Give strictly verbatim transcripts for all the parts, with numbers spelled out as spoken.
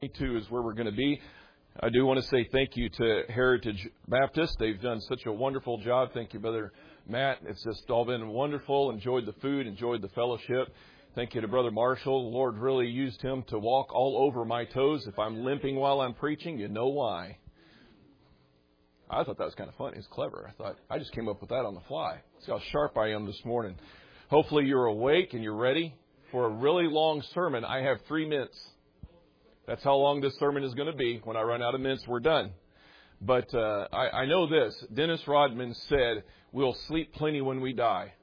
twenty-two is where we're going to be. I do want to say thank you to Heritage Baptist. They've done such a wonderful job. Thank you, Brother Matt. It's just all been wonderful. Enjoyed the food, enjoyed the fellowship. Thank you to Brother Marshall. The Lord really used him to walk all over my toes. If I'm limping while I'm preaching, you know why. I thought that was kind of funny. It's clever. I thought, I just came up with that on the fly. See how sharp I am this morning. Hopefully you're awake and you're ready for a really long sermon. I have three minutes. That's how long this sermon is going to be. When I run out of minutes, we're done. But uh, I, I know this. Dennis Rodman said, we'll sleep plenty when we die.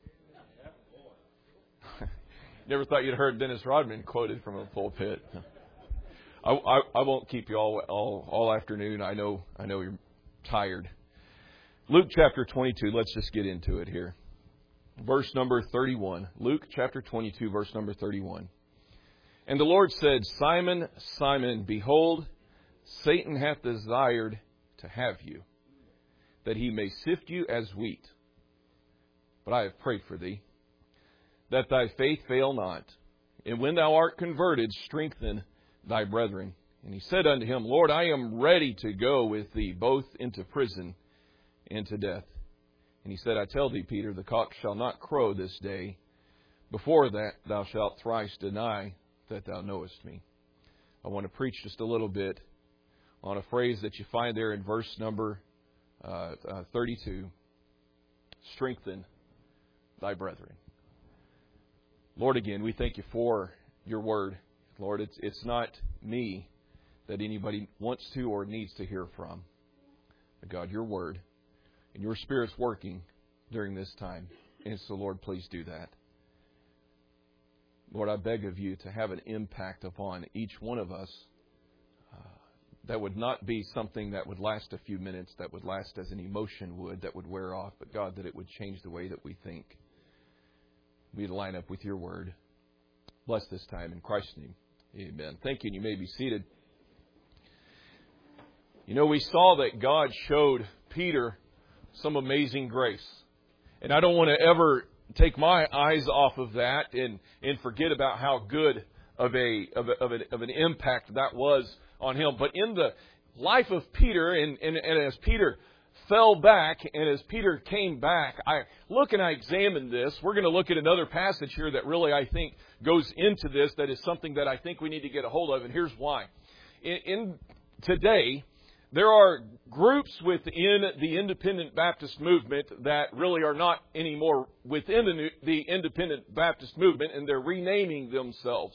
Never thought you'd heard Dennis Rodman quoted from a pulpit. I, I, I won't keep you all, all all afternoon. I know I know you're tired. Luke chapter twenty-two. Let's just get into it here. Verse number thirty-one. Luke chapter twenty-two, verse number thirty-one. And the Lord said, Simon, Simon, behold, Satan hath desired to have you, that he may sift you as wheat. But I have prayed for thee, that thy faith fail not. And when thou art converted, strengthen thy brethren. And he said unto him, Lord, I am ready to go with thee, both into prison and to death. And he said, I tell thee, Peter, the cock shall not crow this day. Before that thou shalt thrice deny that thou knowest me. I want to preach just a little bit on a phrase that you find there in verse number uh, uh, thirty-two. Strengthen thy brethren. Lord, again, we thank you for your word. Lord, it's it's not me that anybody wants to or needs to hear from. But God, your word and your Spirit's working during this time. And so, Lord, please do that. Lord, I beg of you to have an impact upon each one of us uh, that would not be something that would last a few minutes, that would last as an emotion would, that would wear off, but God, that it would change the way that we think. We'd line up with your word. Bless this time in Christ's name. Amen. Thank you, and you may be seated. You know, we saw that God showed Peter some amazing grace. And I don't want to ever take my eyes off of that and, and forget about how good of a, of a, of a of an impact that was on him. But in the life of Peter, and, and, and as Peter fell back and as Peter came back, I look and I examine this. We're going to look at another passage here that really I think goes into this, that is something that I think we need to get a hold of, and here's why. In, in today, there are groups within the Independent Baptist movement that really are not anymore within the, the Independent Baptist movement, and they're renaming themselves.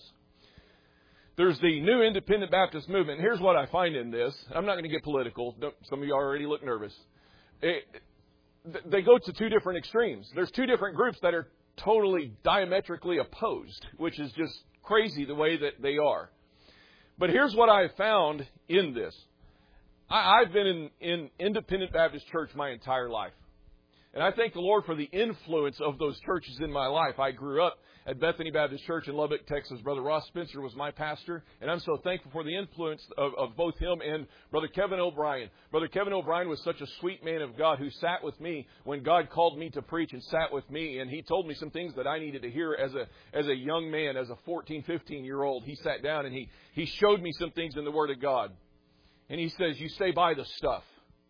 There's the New Independent Baptist movement. Here's what I find in this. I'm not going to get political. Some of you already look nervous. It, they go to two different extremes. There's two different groups that are totally diametrically opposed, which is just crazy the way that they are. But here's what I found in this. I, I've been in, in Independent Baptist church my entire life. And I thank the Lord for the influence of those churches in my life. I grew up at Bethany Baptist Church in Lubbock, Texas. Brother Ross Spencer was my pastor, and I'm so thankful for the influence of, of both him and Brother Kevin O'Brien. Brother Kevin O'Brien was such a sweet man of God who sat with me when God called me to preach, and sat with me, and he told me some things that I needed to hear as a as a young man, as a fourteen, fifteen-year-old. He sat down and he he showed me some things in the Word of God. And he says, you stay by the stuff.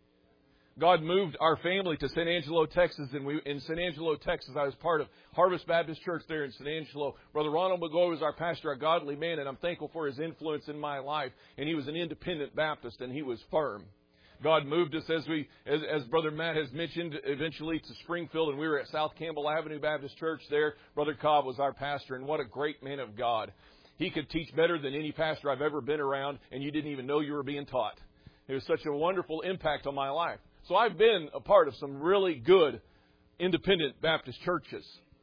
God moved our family to San Angelo, Texas, and we in San Angelo, Texas, I was part of Harvest Baptist Church there in San Angelo. Brother Ronald McGoy was our pastor, a godly man, and I'm thankful for his influence in my life. And he was an Independent Baptist, and he was firm. God moved us, as we, as, as Brother Matt has mentioned, eventually to Springfield, and we were at South Campbell Avenue Baptist Church there. Brother Cobb was our pastor, and what a great man of God. He could teach better than any pastor I've ever been around, and you didn't even know you were being taught. It was such a wonderful impact on my life. So I've been a part of some really good Independent Baptist churches.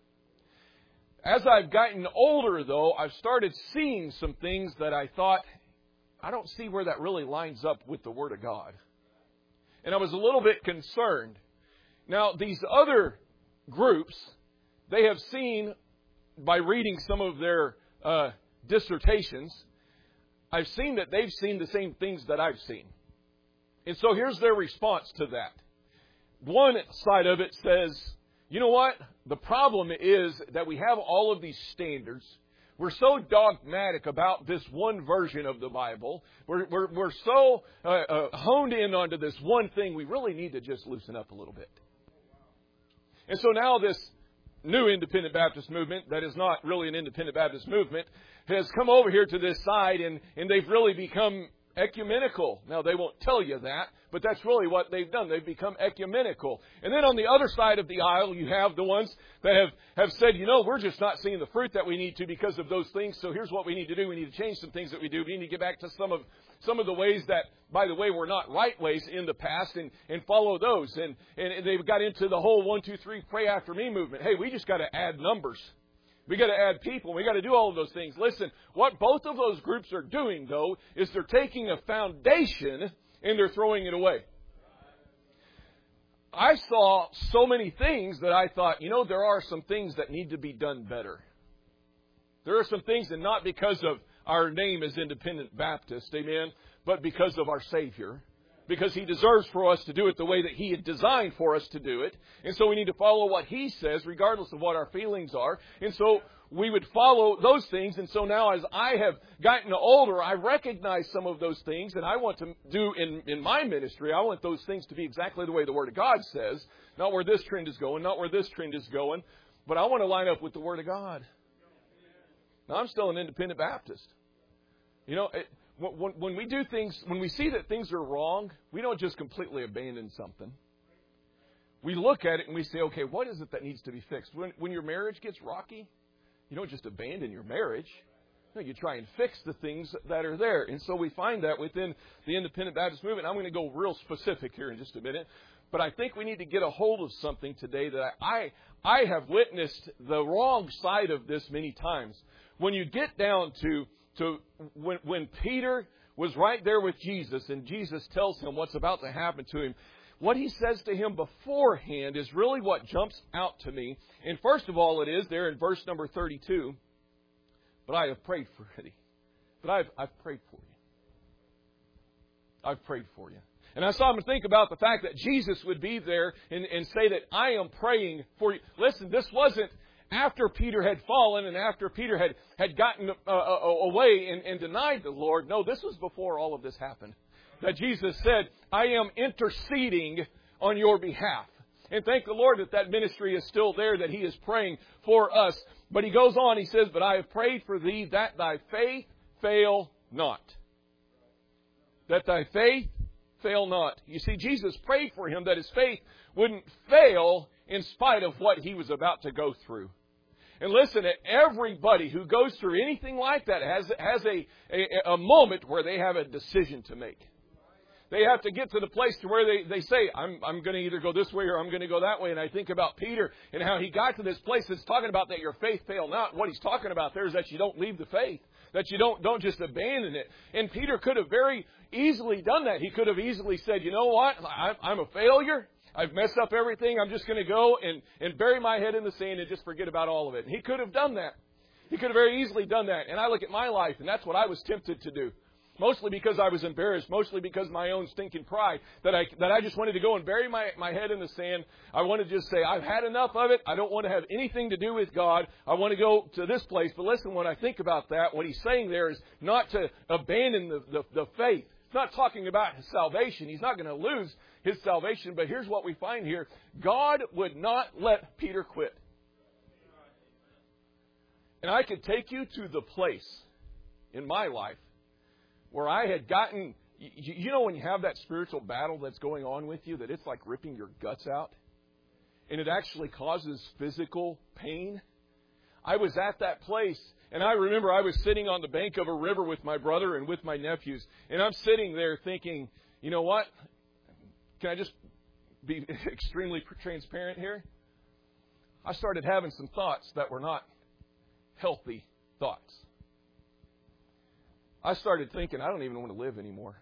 As I've gotten older, though, I've started seeing some things that I thought, I don't see where that really lines up with the Word of God. And I was a little bit concerned. Now, these other groups, they have seen, by reading some of their uh, dissertations, I've seen that they've seen the same things that I've seen. And so here's their response to that. One side of it says, you know what? The problem is that we have all of these standards. We're so dogmatic about this one version of the Bible. We're, we're, we're so uh, uh, honed in onto this one thing. We really need to just loosen up a little bit. And so now this new independent Baptist movement, that is not really an independent Baptist movement, has come over here to this side, and, and they've really become ecumenical. Now, they won't tell you that, but that's really what they've done. They've become ecumenical. And then on the other side of the aisle, you have the ones that have, have said, you know, we're just not seeing the fruit that we need to because of those things. So here's what we need to do. We need to change some things that we do. We need to get back to some of some of the ways that, by the way, were not right ways in the past, and, and follow those. And, and they've got into the whole one, two, three, pray after me movement. Hey, we just got to add numbers. We got to add people. We got to do all of those things. Listen, what both of those groups are doing, though, is they're taking a foundation and they're throwing it away. I saw so many things that I thought, you know, there are some things that need to be done better. There are some things, and not because of our name as Independent Baptist, amen, but because of our Savior. Because He deserves for us to do it the way that He had designed for us to do it. And so we need to follow what He says, regardless of what our feelings are. And so we would follow those things. And so now as I have gotten older, I recognize some of those things. And I want to do in, in my ministry, I want those things to be exactly the way the Word of God says. Not where this trend is going, not where this trend is going. But I want to line up with the Word of God. Now, I'm still an Independent Baptist. You know, it, When, when we do things, when we see that things are wrong, we don't just completely abandon something. We look at it and we say, okay, what is it that needs to be fixed? When, when your marriage gets rocky, you don't just abandon your marriage. No, you try and fix the things that are there. And so we find that within the Independent Baptist movement. I'm going to go real specific here in just a minute. But I think we need to get a hold of something today that I, I have witnessed the wrong side of this many times. When you get down to So when, when Peter was right there with Jesus and Jesus tells him what's about to happen to him, what he says to him beforehand is really what jumps out to me. And first of all, it is there in verse number thirty-two, but I have prayed for you. But I've, I've prayed for you. I've prayed for you. And I saw him think about the fact that Jesus would be there and, and say that I am praying for you. Listen, this wasn't after Peter had fallen and after Peter had, had gotten uh, away and, and denied the Lord. No, this was before all of this happened. That Jesus said, I am interceding on your behalf. And thank the Lord that that ministry is still there, that He is praying for us. But He goes on, He says, but I have prayed for thee that thy faith fail not. That thy faith fail not. You see, Jesus prayed for him that his faith wouldn't fail in spite of what he was about to go through. And listen, everybody who goes through anything like that has, has a, a, a moment where they have a decision to make. They have to get to the place to where they, they say, I'm, I'm going to either go this way or I'm going to go that way. And I think about Peter and how he got to this place that's talking about that your faith fail not. What he's talking about there is that you don't leave the faith. That you don't, don't just abandon it. And Peter could have very easily done that. He could have easily said, you know what, I'm, I'm a failure. I've messed up everything. I'm just going to go and, and bury my head in the sand and just forget about all of it. And he could have done that. He could have very easily done that. And I look at my life, and that's what I was tempted to do. Mostly because I was embarrassed. Mostly because of my own stinking pride. That I that I just wanted to go and bury my, my head in the sand. I wanted to just say, I've had enough of it. I don't want to have anything to do with God. I want to go to this place. But listen, when I think about that, what he's saying there is not to abandon the, the, the faith. It's not talking about his salvation. He's not going to lose his salvation. But here's what we find here. God would not let Peter quit. And I could take you to the place in my life where I had gotten, you know when you have that spiritual battle that's going on with you, that it's like ripping your guts out, and it actually causes physical pain? I was at that place, and I remember I was sitting on the bank of a river with my brother and with my nephews, and I'm sitting there thinking, you know what? Can I just be extremely transparent here? I started having some thoughts that were not healthy thoughts. I started thinking, I don't even want to live anymore.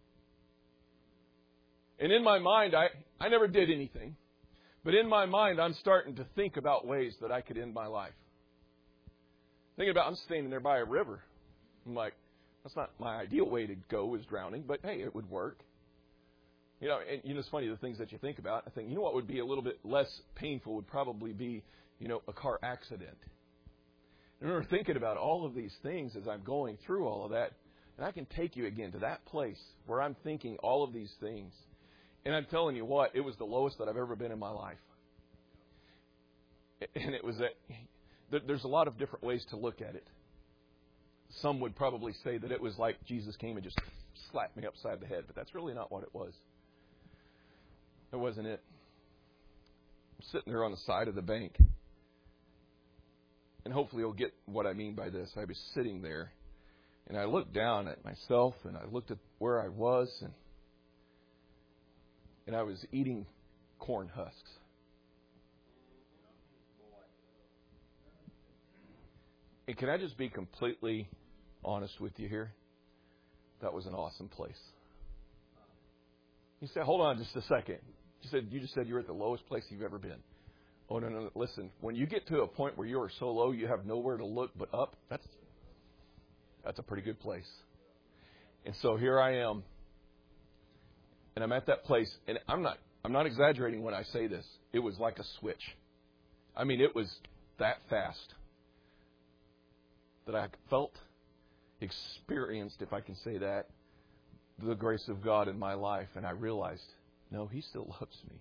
And in my mind, I, I never did anything. But in my mind, I'm starting to think about ways that I could end my life. Thinking about, I'm standing there by a river. I'm like, that's not my ideal way to go is drowning, but hey, it would work. You know, and you know, it's funny, the things that you think about. I think, you know what would be a little bit less painful would probably be, you know, a car accident. I remember thinking about all of these things as I'm going through all of that. And I can take you again to that place where I'm thinking all of these things. And I'm telling you what, it was the lowest that I've ever been in my life. And it was that there's a lot of different ways to look at it. Some would probably say that it was like Jesus came and just slapped me upside the head. But that's really not what it was. It wasn't it. I'm sitting there on the side of the bank. And hopefully you'll get what I mean by this. I was sitting there. And I looked down at myself, and I looked at where I was, and and I was eating corn husks. And can I just be completely honest with you here? That was an awesome place. You said, hold on just a second. You said you just said you're at the lowest place you've ever been. Oh, no, no, listen. When you get to a point where you are so low you have nowhere to look but up, that's That's a pretty good place. And so here I am. And I'm at that place. And I'm not I'm not exaggerating when I say this. It was like a switch. I mean, it was that fast that I felt, experienced, if I can say that, the grace of God in my life. And I realized, no, He still loves me.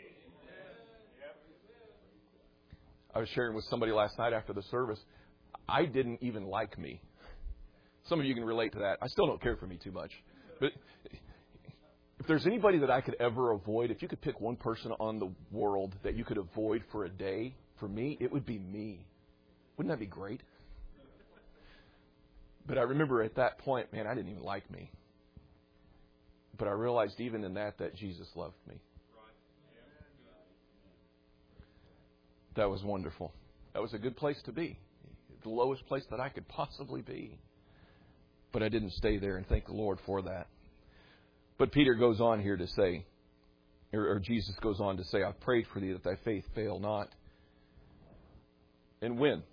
I was sharing with somebody last night after the service. I didn't even like me. Some of you can relate to that. I still don't care for me too much. But if there's anybody that I could ever avoid, if you could pick one person on the world that you could avoid for a day, for me, it would be me. Wouldn't that be great? But I remember at that point, man, I didn't even like me. But I realized even in that, that Jesus loved me. That was wonderful. That was a good place to be. The lowest place that I could possibly be. But I didn't stay there, and thank the Lord for that. But Peter goes on here to say, or, or Jesus goes on to say, I've prayed for thee that thy faith fail not. And when?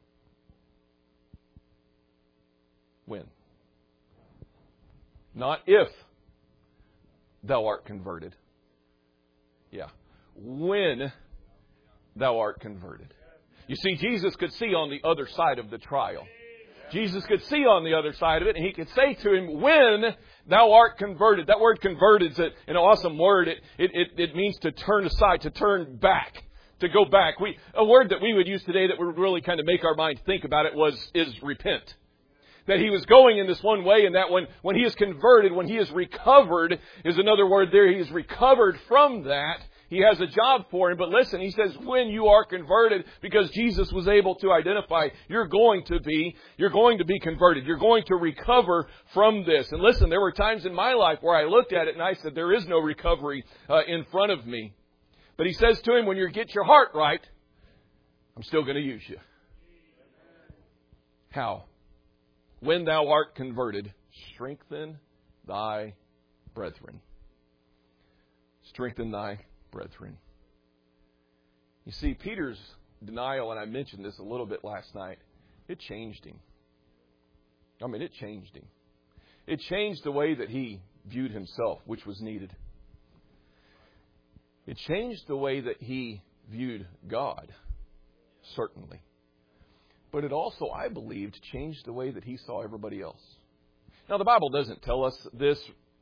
When? Not if thou art converted. Yeah. When thou art converted. You see, Jesus could see on the other side of the trial. Jesus could see on the other side of it, and He could say to him, when thou art converted. That word converted is an awesome word. It, it, it, it means to turn aside, to turn back, to go back. We, a word that we would use today that would really kind of make our mind think about it was, is repent. That he was going in this one way, and that when, when he is converted, when he is recovered, is another word there. He is recovered from that. He has a job for him. But listen, he says, when you are converted, because Jesus was able to identify, you're going to be, you're going to be converted. You're going to recover from this. And listen, there were times in my life where I looked at it and I said, there is no recovery uh, in front of me. But he says to him, when you get your heart right, I'm still going to use you. How? When thou art converted, strengthen thy brethren. Strengthen thy brethren. You see, Peter's denial, and I mentioned this a little bit last night, it changed him. I mean, it changed him. It changed the way that he viewed himself, which was needed. It changed the way that he viewed God, certainly. But it also, I believed, changed the way that he saw everybody else. Now, the Bible doesn't tell us this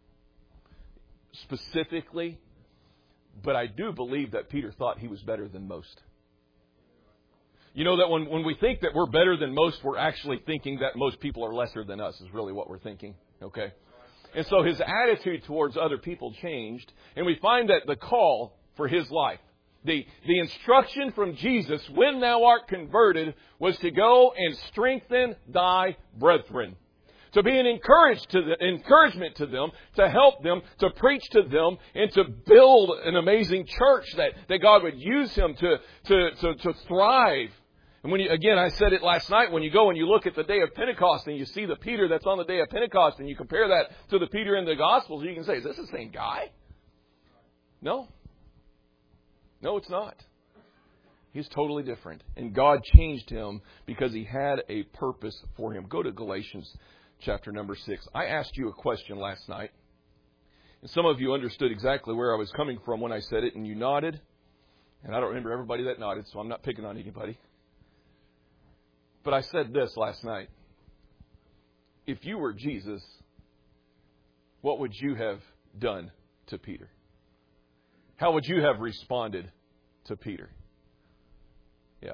specifically, but I do believe that Peter thought he was better than most. You know that when, when we think that we're better than most, we're actually thinking that most people are lesser than us is really what we're thinking. Okay? And so his attitude towards other people changed, and we find that the call for his life, The, the instruction from Jesus, when thou art converted, was to go and strengthen thy brethren. To be an encourage to the, encouragement to them, to help them, to preach to them, and to build an amazing church that, that God would use him to, to, to, to thrive. And when you, again, I said it last night, when you go and you look at the day of Pentecost and you see the Peter that's on the day of Pentecost and you compare that to the Peter in the Gospels, you can say, is this the same guy? No. No, it's not. He's totally different. And God changed him because he had a purpose for him. Go to Galatians chapter number six. I asked you a question last night. And some of you understood exactly where I was coming from when I said it, and you nodded. And I don't remember everybody that nodded, so I'm not picking on anybody. But I said this last night. If you were Jesus, what would you have done to Peter? How would you have responded to Peter? Yeah.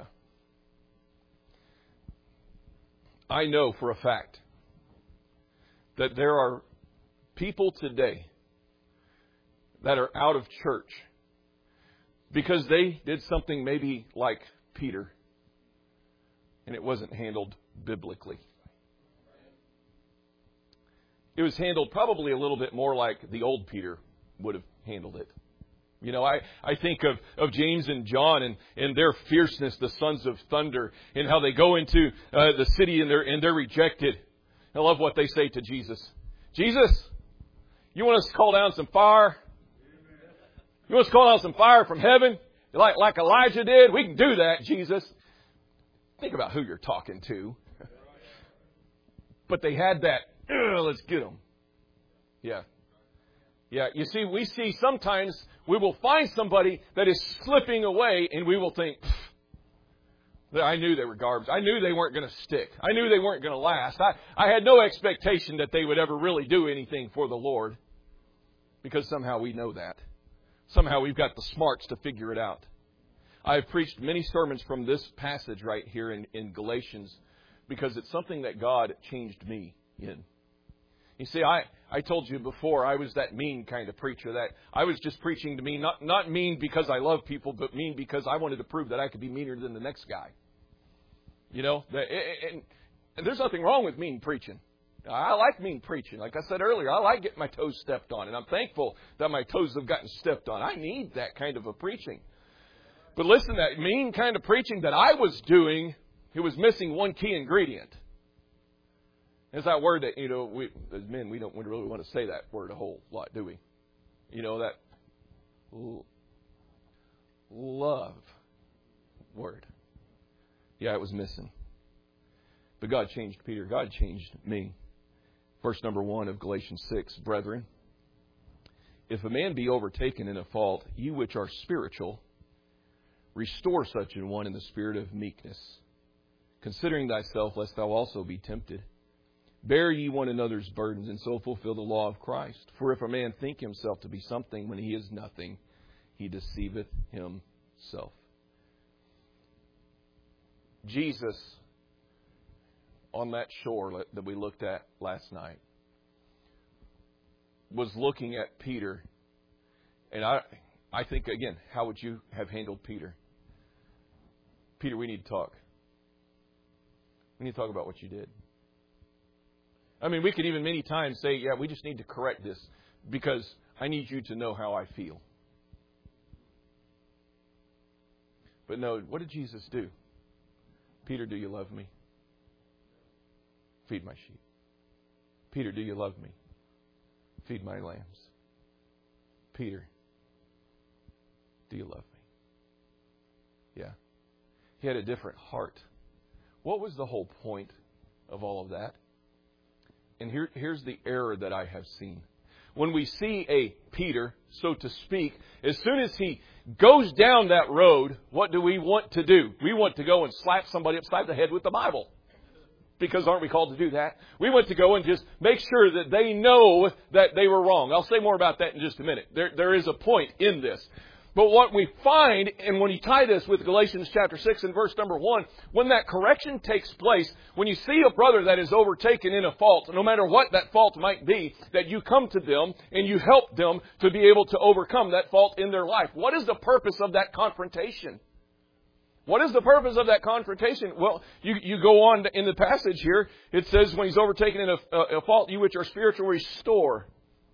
I know for a fact that there are people today that are out of church because they did something maybe like Peter and it wasn't handled biblically. It was handled probably a little bit more like the old Peter would have handled it. You know, I, I think of, of James and John and, and their fierceness, the sons of thunder, and how they go into uh, the city and they're, and they're rejected. I love what they say to Jesus. Jesus, you want us to call down some fire? You want us to call down some fire from heaven? Like, like Elijah did? We can do that, Jesus. Think about who you're talking to. But they had that, let's get them. Yeah. Yeah, you see, we see sometimes we will find somebody that is slipping away and we will think, I knew they were garbage. I knew they weren't going to stick. I knew they weren't going to last. I, I had no expectation that they would ever really do anything for the Lord because somehow we know that. Somehow we've got the smarts to figure it out. I've preached many sermons from this passage right here in, in Galatians because it's something that God changed me in. You see, I, I told you before I was that mean kind of preacher, that I was just preaching to me, not, not mean because I love people, but mean because I wanted to prove that I could be meaner than the next guy. You know, and, and there's nothing wrong with mean preaching. I like mean preaching. Like I said earlier, I like getting my toes stepped on, and I'm thankful that my toes have gotten stepped on. I need that kind of a preaching. But listen, that mean kind of preaching that I was doing, it was missing one key ingredient. It's that word that, you know, we, as men, we don't really want to say that word a whole lot, do we? You know, that love word. Yeah, it was missing. But God changed Peter. God changed me. Verse number one of Galatians six, brethren, if a man be overtaken in a fault, you which are spiritual, restore such an one in the spirit of meekness, considering thyself, lest thou also be tempted. Bear ye one another's burdens, and so fulfill the law of Christ. For if a man think himself to be something when he is nothing, he deceiveth himself. Jesus, on that shore that we looked at last night, was looking at Peter. And I, I think, again, how would you have handled Peter? Peter, we need to talk. We need to talk about what you did. I mean, we could even many times say, yeah, we just need to correct this because I need you to know how I feel. But no, what did Jesus do? Peter, do you love me? Feed my sheep. Peter, do you love me? Feed my lambs. Peter, do you love me? Yeah. He had a different heart. What was the whole point of all of that? And here, here's the error that I have seen. When we see a Peter, so to speak, as soon as he goes down that road, what do we want to do? We want to go and slap somebody upside the head with the Bible. Because aren't we called to do that? We want to go and just make sure that they know that they were wrong. I'll say more about that in just a minute. There, there is a point in this. But what we find, and when you tie this with Galatians chapter six and verse number one, when that correction takes place, when you see a brother that is overtaken in a fault, no matter what that fault might be, that you come to them and you help them to be able to overcome that fault in their life. What is the purpose of that confrontation? What is the purpose of that confrontation? Well, you, you go on in the passage here. It says, when he's overtaken in a, a, a fault, you which are spiritual, restore.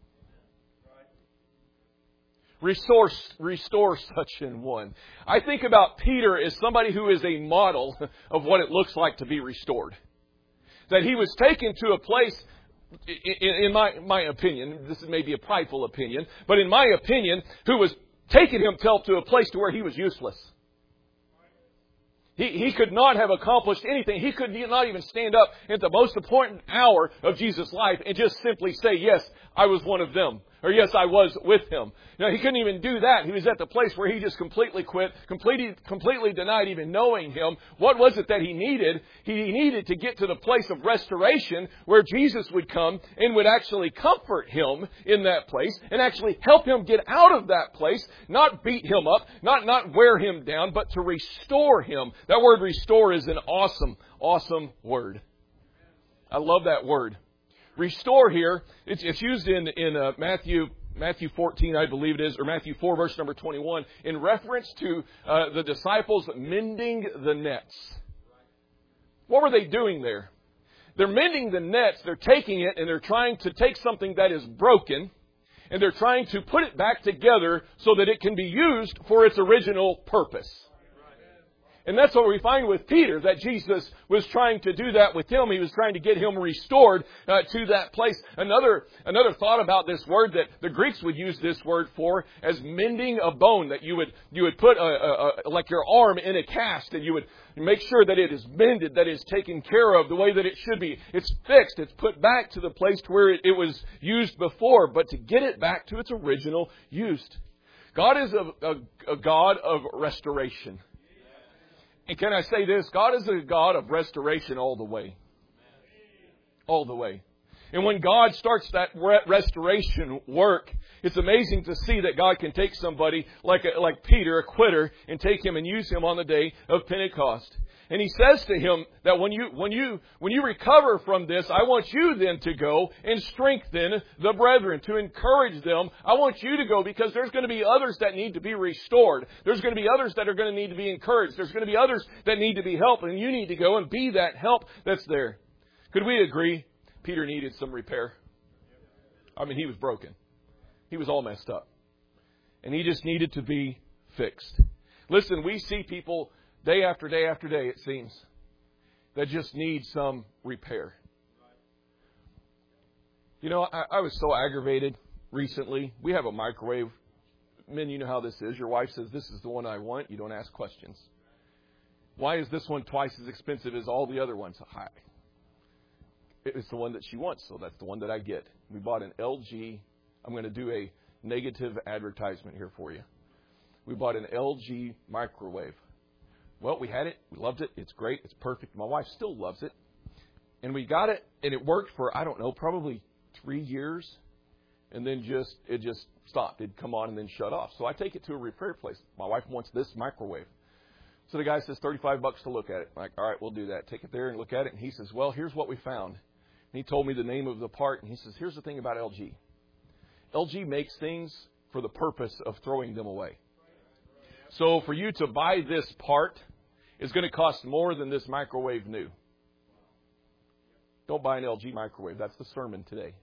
Restore, restore such an one. I think about Peter as somebody who is a model of what it looks like to be restored. That he was taken to a place, in, in my, my opinion, this is maybe a prideful opinion, but in my opinion, who was taking himself to a place to where he was useless. He, he could not have accomplished anything. He could not even stand up at the most important hour of Jesus' life and just simply say, yes, I was one of them. Or yes, I was with him. No, he couldn't even do that. He was at the place where he just completely quit, completely, completely denied even knowing him. What was it that he needed? He needed to get to the place of restoration where Jesus would come and would actually comfort him in that place and actually help him get out of that place, not beat him up, not, not wear him down, but to restore him. That word restore is an awesome, awesome word. I love that word. Restore here, it's, it's used in, in uh, Matthew Matthew fourteen, I believe it is, or Matthew four, verse number twenty-one, in reference to uh, the disciples mending the nets. What were they doing there? They're mending the nets, they're taking it, and they're trying to take something that is broken, and they're trying to put it back together so that it can be used for its original purpose. And that's what we find with Peter, that Jesus was trying to do that with him. He was trying to get him restored uh, to that place. Another another thought about this word that the Greeks would use this word for as mending a bone, that you would you would put a, a, a, like your arm in a cast, and you would make sure that it is mended, that it's taken care of the way that it should be. It's fixed. It's put back to the place to where it, it was used before, but to get it back to its original use. God is a, a, a God of restoration. And can I say this? God is a God of restoration all the way. All the way. And when God starts that restoration work, it's amazing to see that God can take somebody like a, like Peter, a quitter, and take him and use him on the day of Pentecost. And he says to him that when you when you when you recover from this, I want you then to go and strengthen the brethren, to encourage them. I want you to go because there's going to be others that need to be restored. There's going to be others that are going to need to be encouraged. There's going to be others that need to be helped, and you need to go and be that help that's there. Could we agree Peter needed some repair? I mean, he was broken. He was all messed up. And he just needed to be fixed. Listen, we see people day after day after day, it seems, that just need some repair. You know, I, I was so aggravated recently. We have a microwave. Men, you know how this is. Your wife says, this is the one I want. You don't ask questions. Why is this one twice as expensive as all the other ones? Hi. It's the one that she wants, so that's the one that I get. We bought an L G. I'm going to do a negative advertisement here for you. We bought an L G microwave. Well, we had it. We loved it. It's great. It's perfect. My wife still loves it. And we got it, and it worked for, I don't know, probably three years. And then just it just stopped. It'd come on and then shut off. So I take it to a repair place. My wife wants this microwave. So the guy says thirty-five bucks to look at it. I'm like, all right, we'll do that. Take it there and look at it. And he says, well, here's what we found. And he told me the name of the part. And he says, here's the thing about L G. L G makes things for the purpose of throwing them away. So for you to buy this part is going to cost more than this microwave new. Don't buy an L G microwave. That's the sermon today.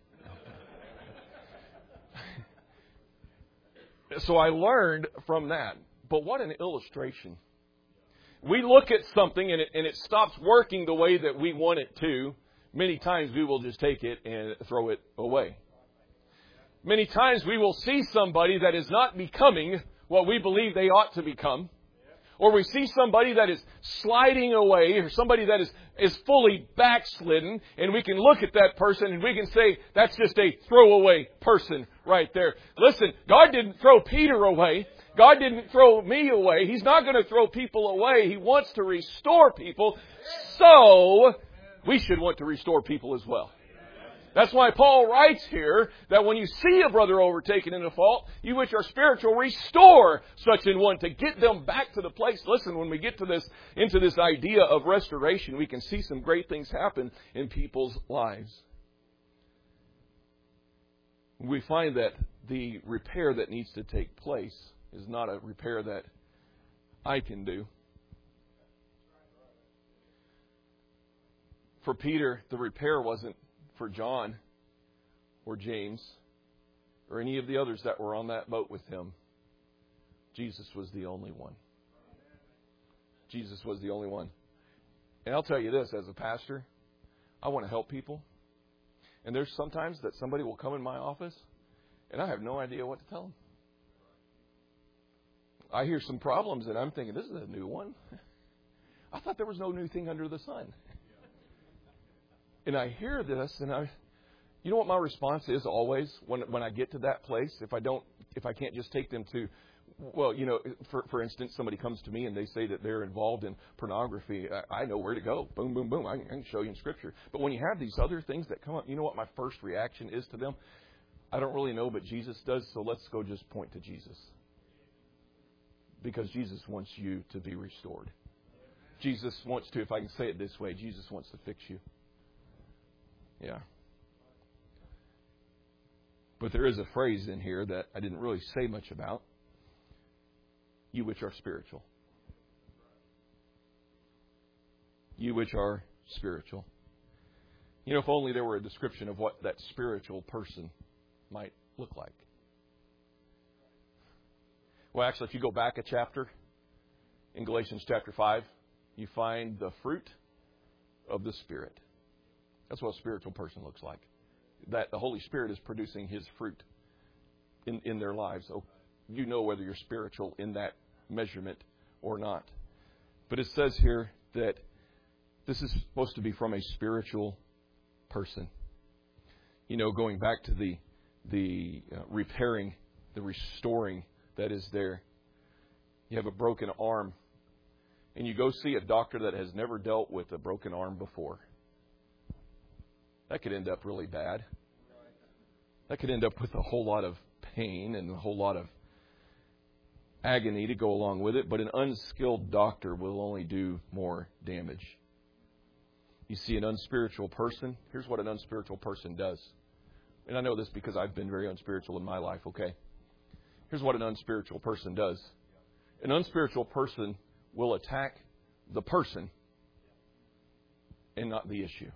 So I learned from that. But what an illustration. We look at something and it, and it stops working the way that we want it to. Many times we will just take it and throw it away. Many times we will see somebody that is not becoming what we believe they ought to become. Or we see somebody that is sliding away, or somebody that is, is fully backslidden, and we can look at that person and we can say, that's just a throwaway person right there. Listen, God didn't throw Peter away. God didn't throw me away. He's not going to throw people away. He wants to restore people. So we should want to restore people as well. That's why Paul writes here that when you see a brother overtaken in a fault, you which are spiritual, restore such an one to get them back to the place. Listen, when we get to this, into this idea of restoration, we can see some great things happen in people's lives. We find that the repair that needs to take place is not a repair that I can do. For Peter, the repair wasn't for John or James or any of the others that were on that boat with him. Jesus was the only one. Jesus was the only one. And I'll tell you this, as a pastor, I want to help people. And there's sometimes that somebody will come in my office and I have no idea what to tell them. I hear some problems and I'm thinking, this is a new one. I thought there was no new thing under the sun. And I hear this, and I, You know what my response is always when when I get to that place? If I don't, if I can't just take them to, well, you know, for for instance, somebody comes to me and they say that they're involved in pornography. I, I know where to go. Boom, boom, boom. I can, I can show you in Scripture. But when you have these other things that come up, you know what my first reaction is to them? I don't really know, but Jesus does. So let's go just point to Jesus, because Jesus wants you to be restored. Jesus wants to, if I can say it this way, Jesus wants to fix you. Yeah. But there is a phrase in here that I didn't really say much about. You which are spiritual. You which are spiritual. You know, if only there were a description of what that spiritual person might look like. Well, actually, if you go back a chapter, in Galatians chapter five, you find the fruit of the Spirit. That's what a spiritual person looks like. That the Holy Spirit is producing His fruit in, in their lives. So you know whether you're spiritual in that measurement or not. But it says here that this is supposed to be from a spiritual person. You know, going back to the the uh, repairing, the restoring that is there. You have a broken arm, and you go see a doctor that has never dealt with a broken arm before. That could end up really bad. That could end up with a whole lot of pain and a whole lot of agony to go along with it. But an unskilled doctor will only do more damage. You see an unspiritual person. Here's what an unspiritual person does. And I know this because I've been very unspiritual in my life, okay? Here's what an unspiritual person does. An unspiritual person will attack the person and not the issue.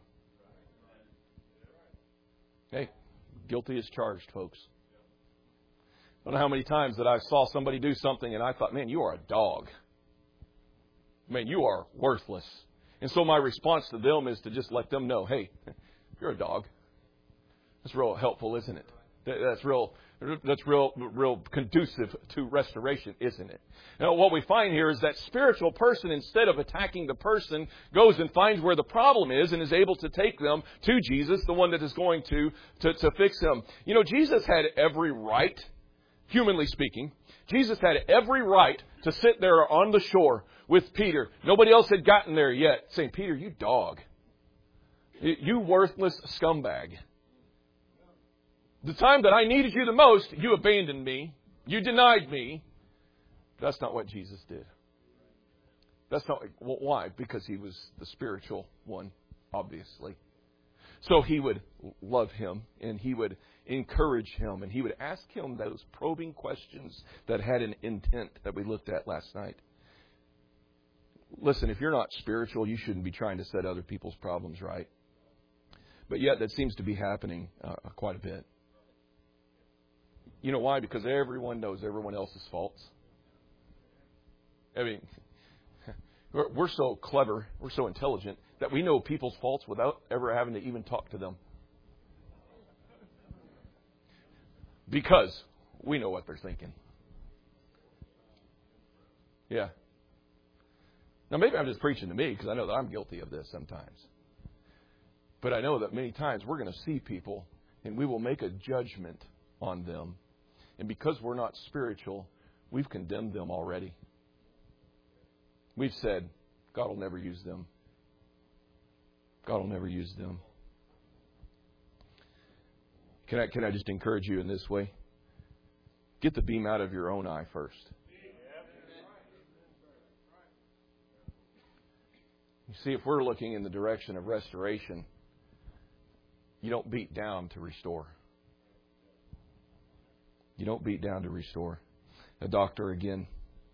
Hey, guilty as charged, folks. I don't know how many times that I saw somebody do something and I thought, man, you are a dog. Man, you are worthless. And so my response to them is to just let them know, hey, you're a dog. That's real helpful, isn't it? That's real That's real real conducive to restoration, isn't it? Now, what we find here is that spiritual person, instead of attacking the person, goes and finds where the problem is and is able to take them to Jesus, the one that is going to, to, to fix them. You know, Jesus had every right, humanly speaking, Jesus had every right to sit there on the shore with Peter. Nobody else had gotten there yet, saying, Peter, you dog. You worthless scumbag. The time that I needed you the most, you abandoned me. You denied me. That's not what Jesus did. That's not why? Because He was the spiritual one, obviously. So He would love him and He would encourage him and He would ask him those probing questions that had an intent that we looked at last night. Listen, if you're not spiritual, you shouldn't be trying to set other people's problems right. But yet that seems to be happening uh, quite a bit. You know why? Because everyone knows everyone else's faults. I mean, we're, we're so clever, we're so intelligent, that we know people's faults without ever having to even talk to them. Because we know what they're thinking. Yeah. Now, maybe I'm just preaching to me, because I know that I'm guilty of this sometimes. But I know that many times we're going to see people, and we will make a judgment on them. And because we're not spiritual, we've condemned them already. We've said, God will never use them. God will never use them. Can I, can I just encourage you in this way? Get the beam out of your own eye first. You see, if we're looking in the direction of restoration, you don't beat down to restore. You don't beat down to restore. A doctor again.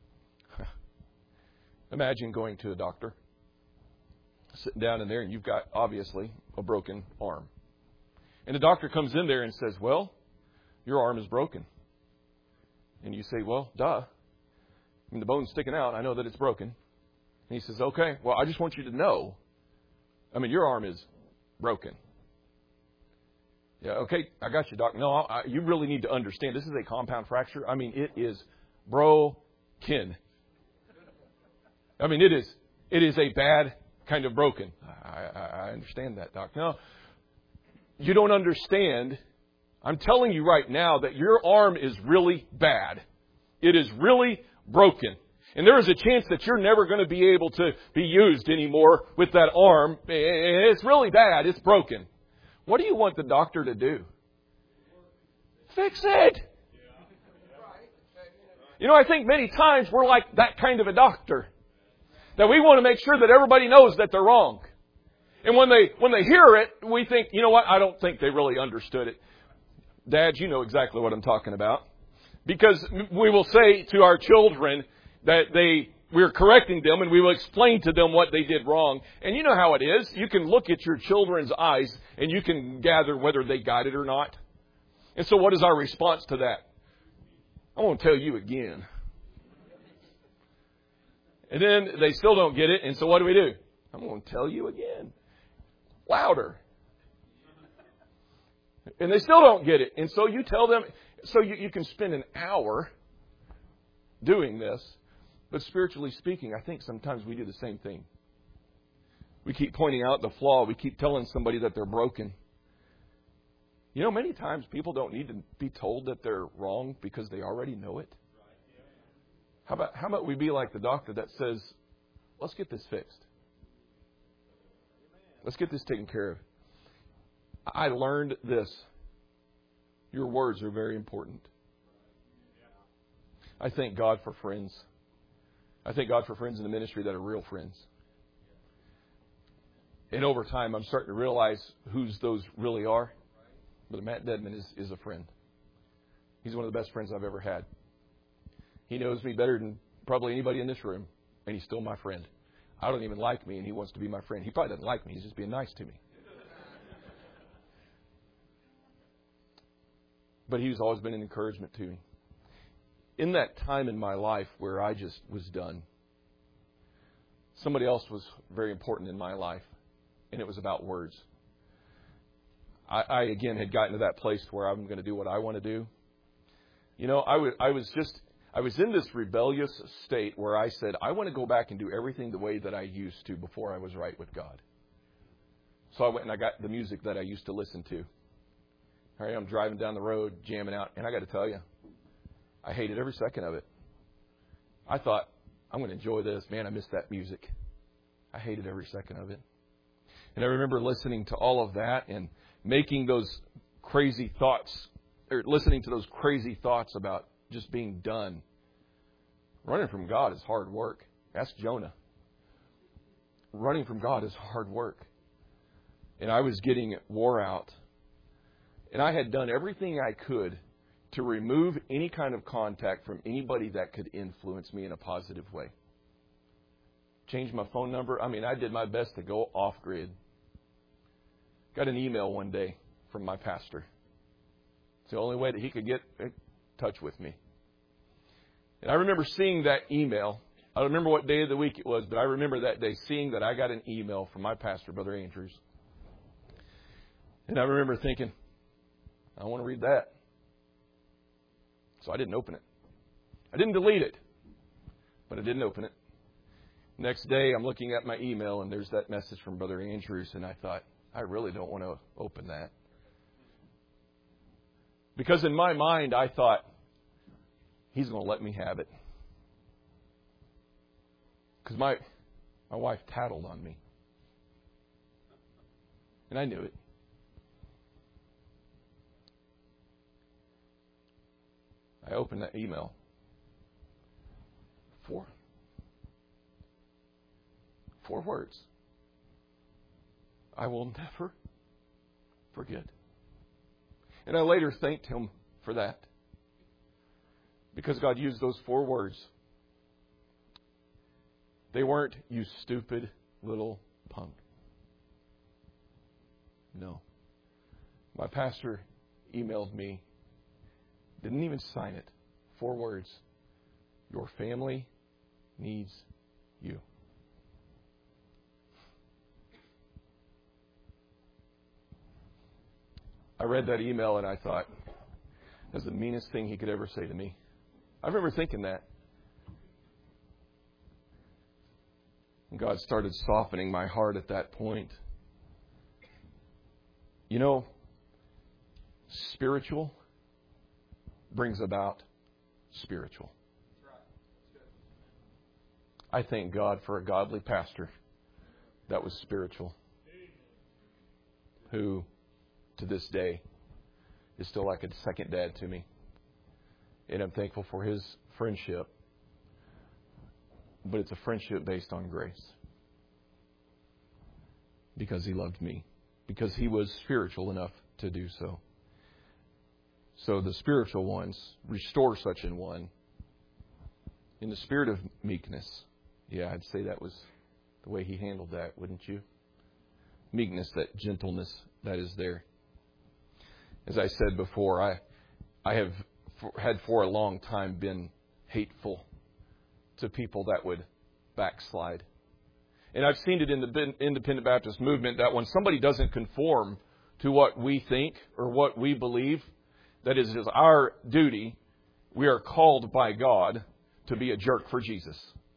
Imagine going to a doctor, sitting down in there, and you've got, obviously, a broken arm. And the doctor comes in there and says, well, your arm is broken. And you say, well, duh. I mean, the bone's sticking out. I know that it's broken. And he says, okay, well, I just want you to know, I mean, your arm is broken. Yeah, okay, I got you, doc. No, I, you really need to understand. This is a compound fracture. I mean, it is broken. I mean, it is it is a bad kind of broken. I, I, I understand that, doc. No, you don't understand. I'm telling you right now that your arm is really bad. It is really broken. And there is a chance that you're never going to be able to be used anymore with that arm. It's really bad. It's broken. What do you want the doctor to do? Fix it. You know, I think many times we're like that kind of a doctor. That we want to make sure that everybody knows that they're wrong. And when they when they hear it, we think, you know what, I don't think they really understood it. Dads, you know exactly what I'm talking about. Because we will say to our children that they we're correcting them and we will explain to them what they did wrong. And you know how it is. You can look at your children's eyes and you can gather whether they got it or not. And so what is our response to that? I won't tell you again. And then they still don't get it. And so what do we do? I'm going to tell you again. Louder. And they still don't get it. And so you tell them. So you, you can spend an hour doing this. But spiritually speaking, I think sometimes we do the same thing. We keep pointing out the flaw. We keep telling somebody that they're broken. You know, many times people don't need to be told that they're wrong because they already know it. How about how about we be like the doctor that says, let's get this fixed. Let's get this taken care of. I learned this. Your words are very important. I thank God for friends. I thank God for friends in the ministry that are real friends. And over time, I'm starting to realize whose those really are. But Matt Dedman is, is a friend. He's one of the best friends I've ever had. He knows me better than probably anybody in this room, and he's still my friend. I don't even like me, and he wants to be my friend. He probably doesn't like me. He's just being nice to me. But he's always been an encouragement to me. In that time in my life where I just was done, somebody else was very important in my life, and it was about words. I, I again, had gotten to that place where I'm going to do what I want to do. You know, I, w- I was just... I was in this rebellious state where I said, I want to go back and do everything the way that I used to before I was right with God. So I went and I got the music that I used to listen to. All right, I'm driving down the road, jamming out, and I got to tell you, I hated every second of it. I thought, I'm going to enjoy this. Man, I miss that music. I hated every second of it. And I remember listening to all of that and making those crazy thoughts, or listening to those crazy thoughts about just being done. Running from God is hard work. Ask Jonah. Running from God is hard work. And I was getting wore out. And I had done everything I could to remove any kind of contact from anybody that could influence me in a positive way. Changed my phone number. I mean, I did my best to go off grid. Got an email one day from my pastor. It's the only way that he could get in touch with me. And I remember seeing that email. I don't remember what day of the week it was, but I remember that day seeing that I got an email from my pastor, Brother Andrews. And I remember thinking, I want to read that. So I didn't open it. I didn't delete it, but I didn't open it. Next day, I'm looking at my email, and there's that message from Brother Andrews, and I thought, I really don't want to open that. Because in my mind, I thought, he's going to let me have it. Because my, my wife tattled on me. And I knew it. I opened that email. Four. Four words. I will never forget. And I later thanked him for that. Because God used those four words. They weren't, you stupid little punk. No. My pastor emailed me. Didn't even sign it. Four words. Your family needs you. I read that email and I thought, that's the meanest thing he could ever say to me. I remember thinking that. And God started softening my heart at that point. You know, spiritual brings about spiritual. I thank God for a godly pastor that was spiritual, who to this day is still like a second dad to me. And I'm thankful for his friendship. But it's a friendship based on grace. Because he loved me. Because he was spiritual enough to do so. So the spiritual ones restore such an one in the spirit of meekness. Yeah, I'd say that was the way he handled that, wouldn't you? Meekness, that gentleness that is there. As I said before, I I have had for a long time been hateful to people that would backslide. And I've seen it in the Independent Baptist movement that when somebody doesn't conform to what we think or what we believe, that it is our duty, we are called by God to be a jerk for Jesus.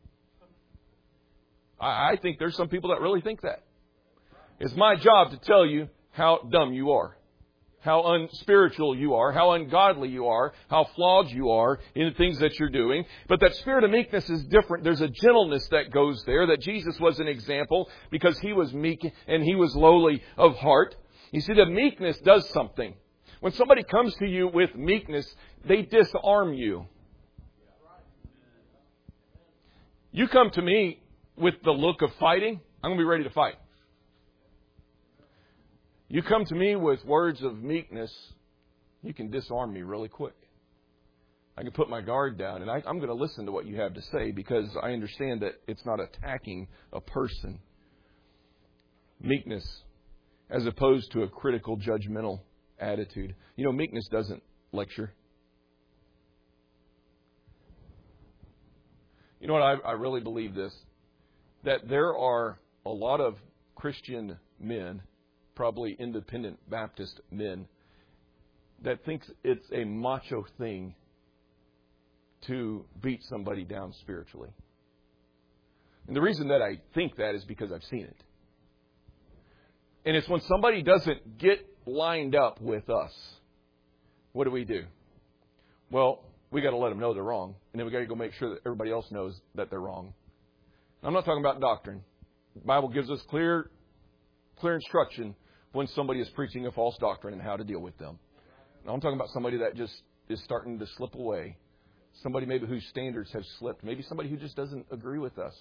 I, I think there's some people that really think that. It's my job to tell you how dumb you are, how unspiritual you are, how ungodly you are, how flawed you are in the things that you're doing. But that spirit of meekness is different. There's a gentleness that goes there, that Jesus was an example because he was meek and he was lowly of heart. You see, the meekness does something. When somebody comes to you with meekness, they disarm you. You come to me with the look of fighting, I'm going to be ready to fight. You come to me with words of meekness, you can disarm me really quick. I can put my guard down, and I, I'm going to listen to what you have to say because I understand that it's not attacking a person. Meekness, as opposed to a critical, judgmental attitude. You know, meekness doesn't lecture. You know what? I, I really believe this, that there are a lot of Christian men, probably independent Baptist men, that thinks it's a macho thing to beat somebody down spiritually. And the reason that I think that is because I've seen it. And it's when somebody doesn't get lined up with us, what do we do? Well, we got to let them know they're wrong. And then we got to go make sure that everybody else knows that they're wrong. I'm not talking about doctrine. The Bible gives us clear, clear instruction when somebody is preaching a false doctrine and how to deal with them. Now, I'm talking about somebody that just is starting to slip away. Somebody maybe whose standards have slipped. Maybe somebody who just doesn't agree with us.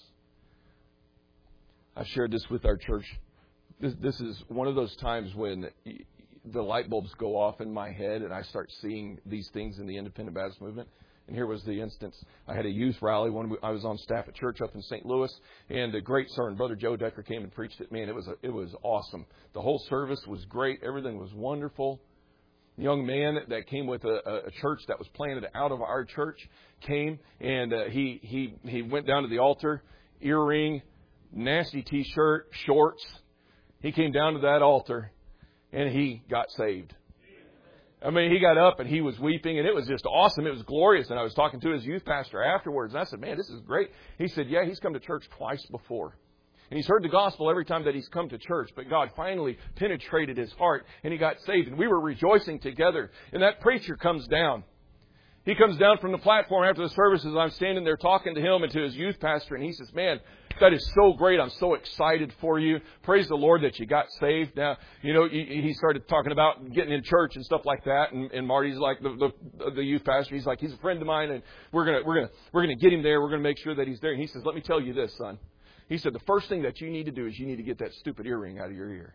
I've shared this with our church. This, this is one of those times when the light bulbs go off in my head and I start seeing these things in the Independent Baptist movement. And here was the instance. I had a youth rally when I was on staff at church up in Saint Louis, and a great sermon. Brother Joe Decker came and preached it. Man, it was a, it was awesome. The whole service was great. Everything was wonderful. A young man that came with a, a church that was planted out of our church came, and uh, he he he went down to the altar, earring, nasty T-shirt, shorts. He came down to that altar, and he got saved. I mean, he got up and he was weeping, and it was just awesome. It was glorious. And I was talking to his youth pastor afterwards, and I said, man, this is great. He said, yeah, he's come to church twice before. And he's heard the gospel every time that he's come to church. But God finally penetrated his heart, and he got saved. And we were rejoicing together. And that preacher comes down. He comes down from the platform after the services. I'm standing there talking to him and to his youth pastor. And he says, man, that is so great. I'm so excited for you. Praise the Lord that you got saved. Now, you know, he started talking about getting in church and stuff like that. And, and Marty's like the, the the youth pastor. He's like, he's a friend of mine, and we're gonna we're gonna we're gonna get him there. We're gonna make sure that he's there. And he says, let me tell you this, son. He said, the first thing that you need to do is you need to get that stupid earring out of your ear.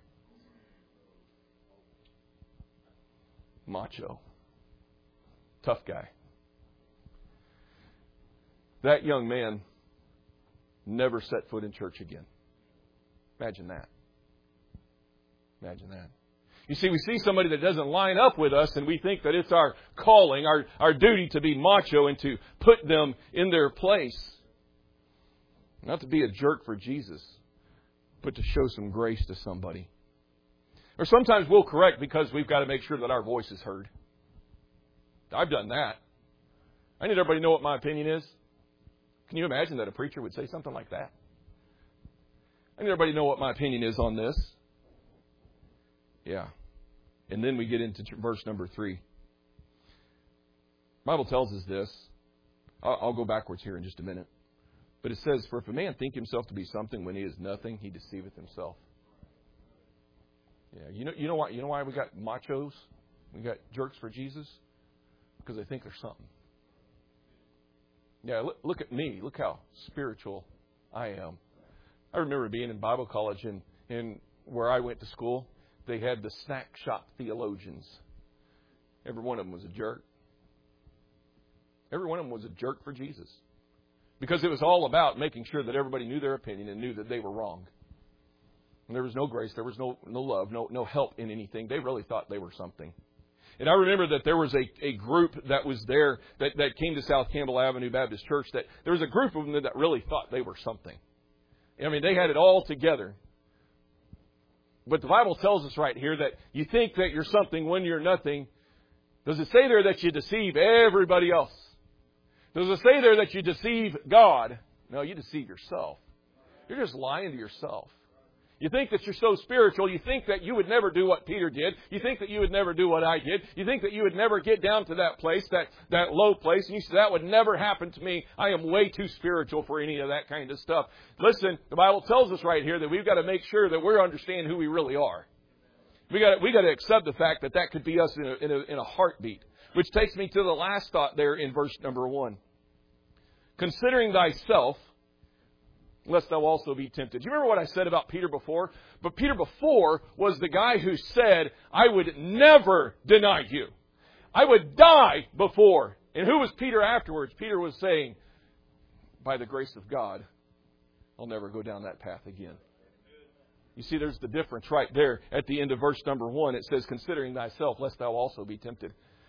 Macho. Tough guy. That young man never set foot in church again. Imagine that. Imagine that. You see, we see somebody that doesn't line up with us, and we think that it's our calling, our, our duty to be macho and to put them in their place. Not to be a jerk for Jesus, but to show some grace to somebody. Or sometimes we'll correct because we've got to make sure that our voice is heard. I've done that. I need everybody to know what my opinion is. Can you imagine that a preacher would say something like that? I need everybody to know what my opinion is on this. Yeah. And then we get into verse number three. The Bible tells us this. I'll, I'll go backwards here in just a minute. But it says, for if a man think himself to be something when he is nothing, he deceiveth himself. Yeah, you know, you know why? You know why we got machos? We got jerks for Jesus? Because they think they're something. Yeah, look, look at me. Look how spiritual I am. I remember being in Bible college, and, and where I went to school, they had the snack shop theologians. Every one of them was a jerk. Every one of them was a jerk for Jesus. Because it was all about making sure that everybody knew their opinion and knew that they were wrong. And there was no grace, there was no no love, no no help in anything. They really thought they were something. And I remember that there was a, a group that was there that, that came to South Campbell Avenue Baptist Church, that there was a group of them that really thought they were something. I mean, they had it all together. But the Bible tells us right here that you think that you're something when you're nothing. Does it say there that you deceive everybody else? Does it say there that you deceive God? No, you deceive yourself. You're just lying to yourself. You think that you're so spiritual. You think that you would never do what Peter did. You think that you would never do what I did. You think that you would never get down to that place, that, that low place. And you say, that would never happen to me. I am way too spiritual for any of that kind of stuff. Listen, the Bible tells us right here that we've got to make sure that we understand who we really are. We got we got to accept the fact that that could be us in a, in a, in a heartbeat. Which takes me to the last thought there in verse number one. Considering thyself, lest thou also be tempted. Do you remember what I said about Peter before? But Peter before was the guy who said, I would never deny you. I would die before. And who was Peter afterwards? Peter was saying, by the grace of God, I'll never go down that path again. You see, there's the difference right there at the end of verse number one. It says, considering thyself, lest thou also be tempted.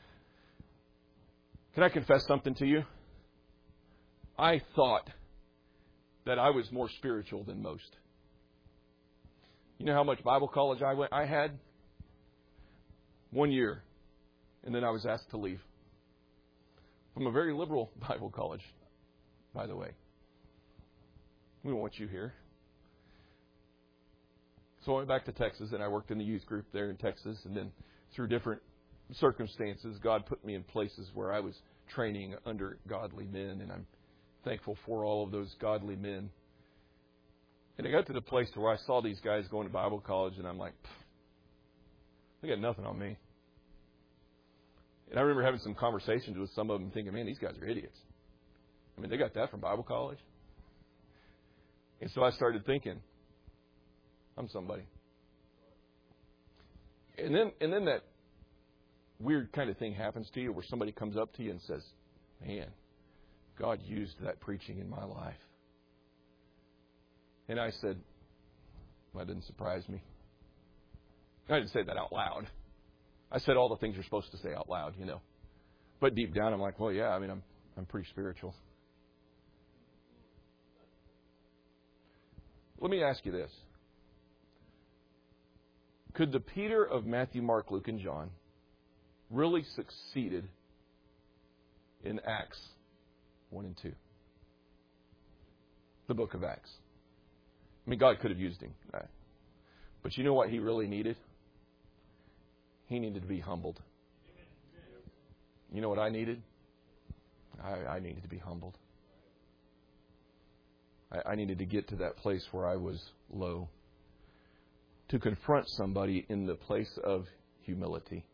Can I confess something to you? I thought that I was more spiritual than most. You know how much Bible college I went? I had one year, and then I was asked to leave from a very liberal Bible college, by the way. We don't want you here. So I went back to Texas, and I worked in the youth group there in Texas, and then through different circumstances, God put me in places where I was training under godly men, and I'm thankful for all of those godly men. And I got to the place where I saw these guys going to Bible college, and I'm like, they got nothing on me. And I remember having some conversations with some of them thinking, man, these guys are idiots. I mean, they got that from Bible college. And so I started thinking, I'm somebody. And then and then that weird kind of thing happens to you where somebody comes up to you and says, man, God used that preaching in my life. And I said, well, that didn't surprise me. I didn't say that out loud. I said all the things you're supposed to say out loud, you know. But deep down, I'm like, well, yeah, I mean, I'm I'm pretty spiritual. Let me ask you this. Could the Peter of Matthew, Mark, Luke, and John really succeeded in Acts one and two? The book of Acts. I mean, God could have used him. But you know what he really needed? He needed to be humbled. You know what I needed? I, I needed to be humbled. I, I needed to get to that place where I was low. To confront somebody in the place of humility.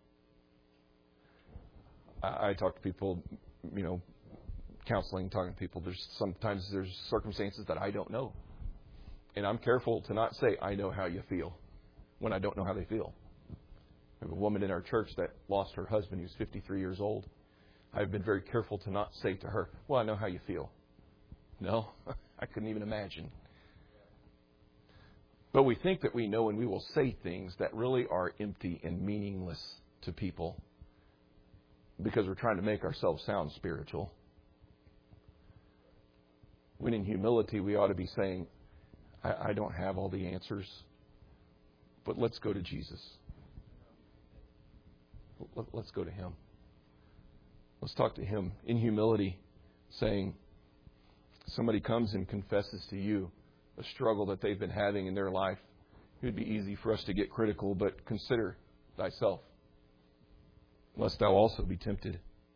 I, I talk to people, you know, counseling, talking to people. There's sometimes there's circumstances that I don't know. And I'm careful to not say, I know how you feel, when I don't know how they feel. I have a woman in our church that lost her husband. He was fifty-three years old. I've been very careful to not say to her, well, I know how you feel. No, I couldn't even imagine. But we think that we know, and we will say things that really are empty and meaningless to people because we're trying to make ourselves sound spiritual. When in humility, we ought to be saying, I, I don't have all the answers, but let's go to Jesus. Let's go to Him. Let's talk to Him in humility, saying, somebody comes and confesses to you a struggle that they've been having in their life. It would be easy for us to get critical, but consider thyself, lest thou also be tempted.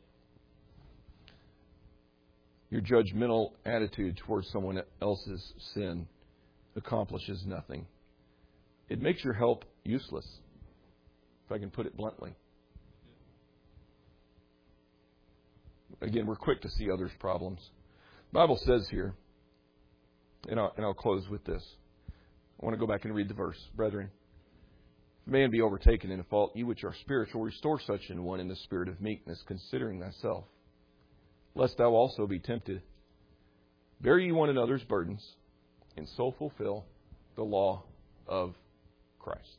Your judgmental attitude towards someone else's sin accomplishes nothing. It makes your help useless, if I can put it bluntly. Again, we're quick to see others' problems. The Bible says here, and I'll, and I'll close with this. I want to go back and read the verse. Brethren, if a man be overtaken in a fault, you which are spiritual, restore such an one in the spirit of meekness, considering thyself, lest thou also be tempted. Bear ye one another's burdens, and so fulfill the law of Christ.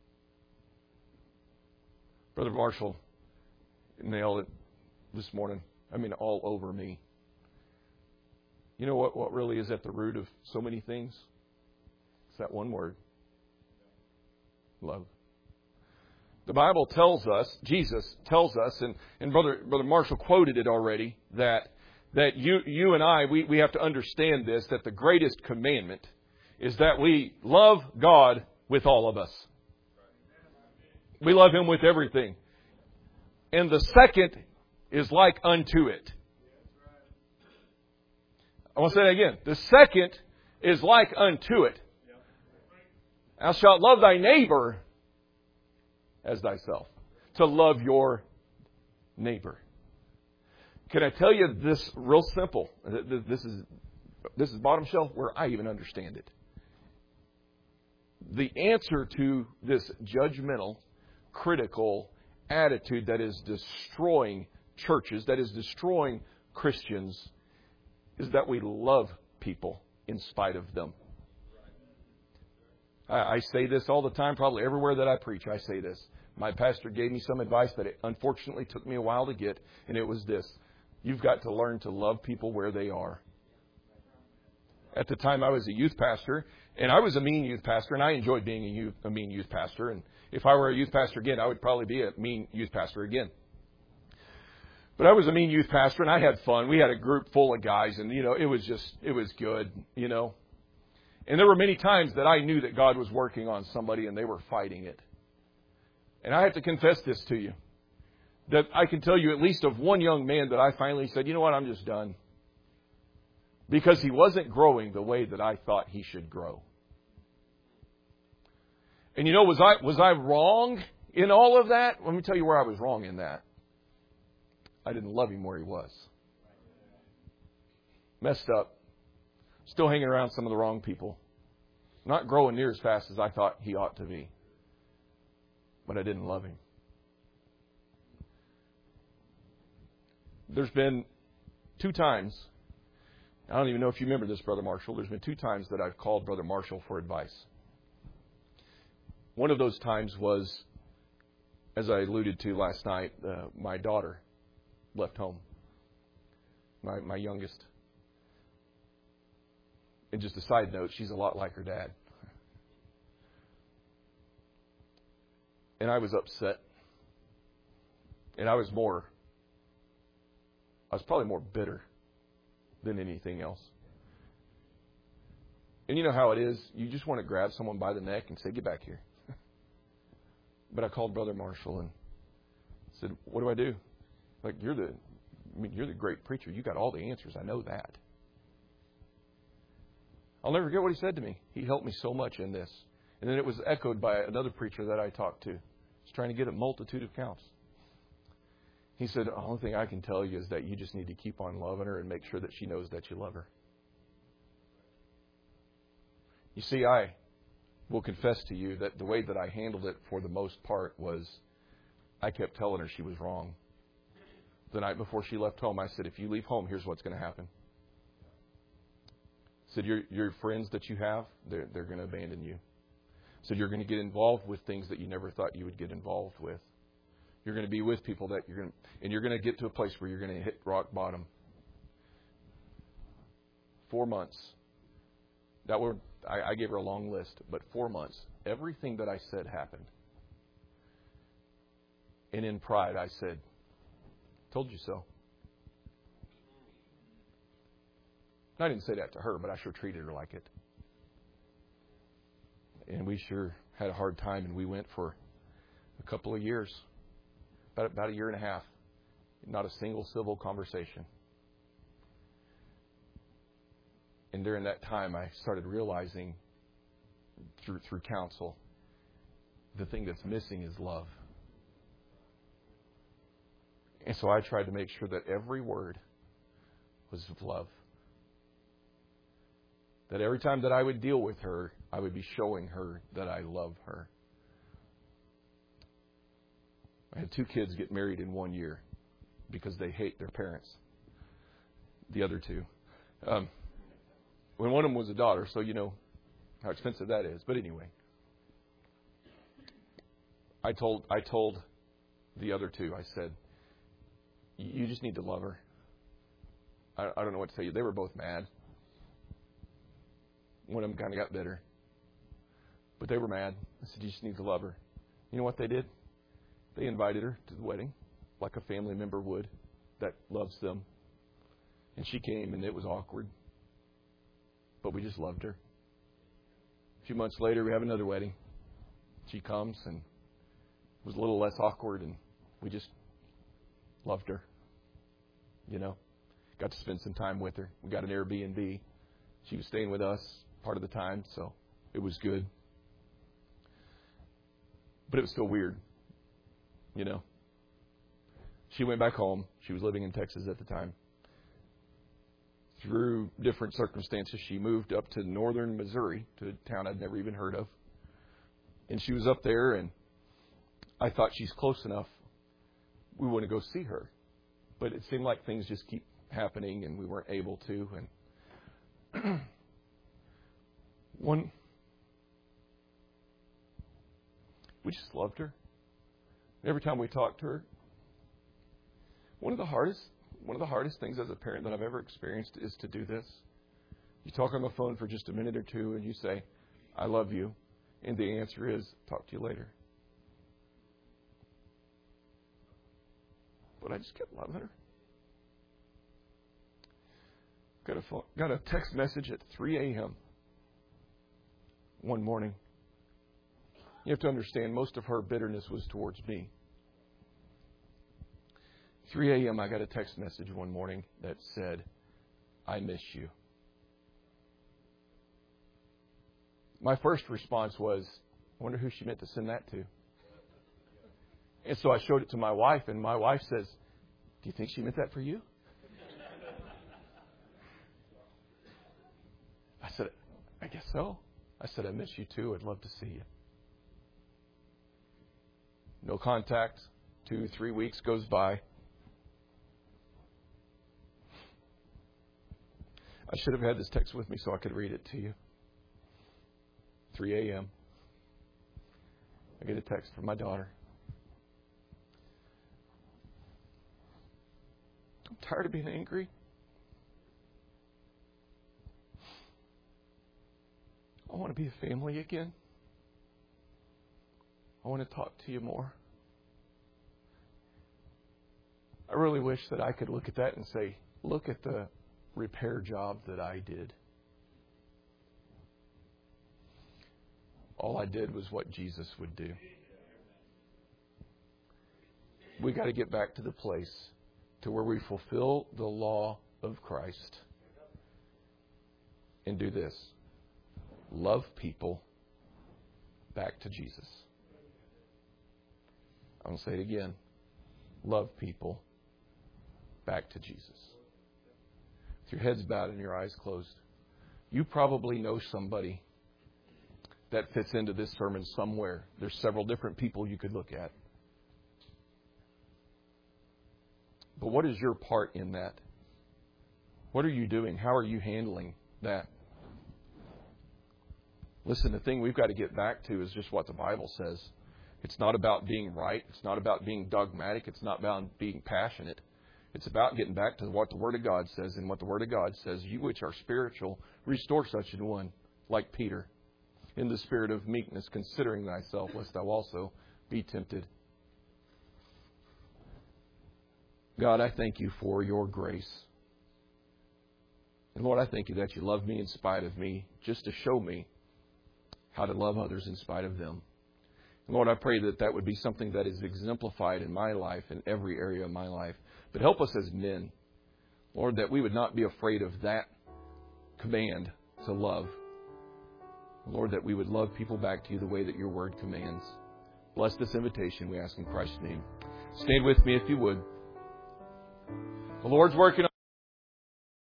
Brother Marshall nailed it this morning. I mean, all over me. You know what, what really is at the root of so many things? It's that one word. Love. The Bible tells us, Jesus tells us, and, and Brother Brother Marshall quoted it already, that that you you and I, we, we have to understand this, that the greatest commandment is that we love God with all of us. We love Him with everything. And the second is like unto it. I want to say that again. The second is like unto it. Thou shalt love thy neighbor as thyself. To love your neighbor. Can I tell you this real simple? This is this is bottom shelf where I even understand it. The answer to this judgmental, critical attitude that is destroying churches, that is destroying Christians, is that we love people in spite of them. I, I say this all the time, probably everywhere that I preach, I say this. My pastor gave me some advice that it unfortunately took me a while to get, and it was this. You've got to learn to love people where they are. At the time I was a youth pastor, and I was a mean youth pastor, and I enjoyed being a, youth, a mean youth pastor. And if I were a youth pastor again, I would probably be a mean youth pastor again. But I was a mean youth pastor, and I had fun. We had a group full of guys, and, you know, it was just, it was good, you know. And there were many times that I knew that God was working on somebody, and they were fighting it. And I have to confess this to you, that I can tell you at least of one young man that I finally said, you know what, I'm just done. Because he wasn't growing the way that I thought he should grow. And you know, was I was I wrong in all of that? Let me tell you where I was wrong in that. I didn't love him where he was. Messed up. Still hanging around some of the wrong people. Not growing near as fast as I thought he ought to be. But I didn't love him. There's been two times, I don't even know if you remember this, Brother Marshall, there's been two times that I've called Brother Marshall for advice. One of those times was, as I alluded to last night, uh, my daughter left home. My, my youngest. And just a side note, she's a lot like her dad. And I was upset. And I was more, I was probably more bitter than anything else. And you know how it is. You just want to grab someone by the neck and say, get back here. But I called Brother Marshall and said, what do I do? Like, you're the, I mean, you're the great preacher. You got all the answers. I know that. I'll never forget what he said to me. He helped me so much in this. And then it was echoed by another preacher that I talked to. He's trying to get a multitude of counts. He said, the only thing I can tell you is that you just need to keep on loving her and make sure that she knows that you love her. You see, I will confess to you that the way that I handled it for the most part was I kept telling her she was wrong. The night before she left home, I said, if you leave home, here's what's going to happen. I said, your, your friends that you have, they're, they're going to abandon you. I said, you're going to get involved with things that you never thought you would get involved with. You're going to be with people that you're going to, and you're going to get to a place where you're going to hit rock bottom. Four months. That were, I, I gave her a long list, but four months. Everything that I said happened. And in pride, I said, told you so. And I didn't say that to her, but I sure treated her like it. And we sure had a hard time, and we went for a couple of years about, about a year and a half. Not a single civil conversation. And during that time, I started realizing through through counsel, the thing that's missing is love. And so I tried to make sure that every word was of love. That every time that I would deal with her, I would be showing her that I love her. I had two kids get married in one year because they hate their parents. The other two. Um, when one of them was a daughter, so you know how expensive that is. But anyway, I told I told the other two, I said, you just need to love her. I, I don't know what to tell you. They were both mad. One of them kind of got bitter. But they were mad. I said, you just need to love her. You know what they did? They invited her to the wedding like a family member would that loves them. And she came, and it was awkward. But we just loved her. A few months later, we have another wedding. She comes, and it was a little less awkward, and we just loved her. You know, got to spend some time with her. We got an Airbnb. She was staying with us part of the time, so it was good. But it was still weird, you know. She went back home. She was living in Texas at the time. Through different circumstances, she moved up to northern Missouri, to a town I'd never even heard of. And she was up there, and I thought she's close enough. We want to go see her. But it seemed like things just keep happening, and we weren't able to. And one, we just loved her. Every time we talked to her, one of the hardest, one of the hardest things as a parent that I've ever experienced is to do this. You talk on the phone for just a minute or two, and you say, "I love you," and the answer is, "Talk to you later." But I just kept loving her. Got a phone, got a text message at three a.m. one morning. You have to understand, most of her bitterness was towards me. three a.m. I got a text message one morning that said, "I miss you." My first response was, I wonder who she meant to send that to. And so I showed it to my wife, and my wife says, "Do you think she meant that for you?" I said, "I guess so." I said, "I miss you too. I'd love to see you." No contact. Two, three weeks goes by. I should have had this text with me so I could read it to you. three a.m. I get a text from my daughter. "I'm tired of being angry. I want to be a family again. I want to talk to you more. I really wish that I could look at that and say, look at the repair job that I did. All I did was what Jesus would do." We got to get back to the place to where we fulfill the law of Christ and do this. Love people back to Jesus. I'm going to say it again. Love people back to Jesus. With your heads bowed and your eyes closed, you probably know somebody that fits into this sermon somewhere. There's several different people you could look at. But what is your part in that? What are you doing? How are you handling that? Listen, the thing we've got to get back to is just what the Bible says. It's not about being right. It's not about being dogmatic. It's not about being passionate. It's about getting back to what the Word of God says. And what the Word of God says, "You which are spiritual, restore such an one," like Peter, "in the spirit of meekness, considering thyself, lest thou also be tempted." God, I thank you for your grace. And Lord, I thank you that you love me in spite of me, just to show me how to love others in spite of them. Lord, I pray that that would be something that is exemplified in my life, in every area of my life. But help us as men, Lord, that we would not be afraid of that command to love. Lord, that we would love people back to you the way that your word commands. Bless this invitation, we ask in Christ's name. Stand with me if you would. The Lord's working on